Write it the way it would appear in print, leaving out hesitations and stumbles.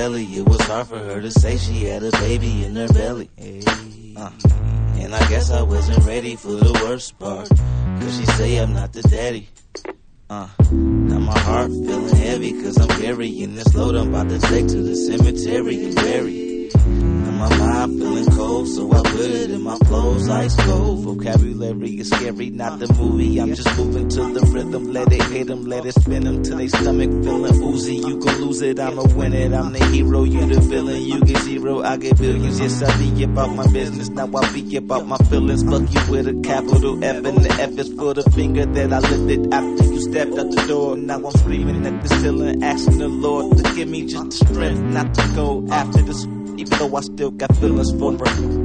telly. It was hard for her to say she had a baby in her belly. And I guess I wasn't ready for the worst part, cause she say I'm not the daddy. Now my heart feeling heavy, cause I'm carrying this load I'm about to take to the cemetery and bury. My mind feeling cold, so I put it in my clothes, ice cold. Vocabulary is scary, not the movie. I'm just moving to the rhythm. Let it hit them, let it spin them till they stomach feeling oozy. You can lose it, I'ma win it. I'm the hero, you the villain. You get zero, I get billions. Yes, I be about my business. Now I be about my feelings. Fuck you with a capital F, and the F is for the finger that I lifted after you stepped out the door. Now I'm screaming at the ceiling, asking the Lord to give me just the strength not to go after this. Even though I still got feelings for her.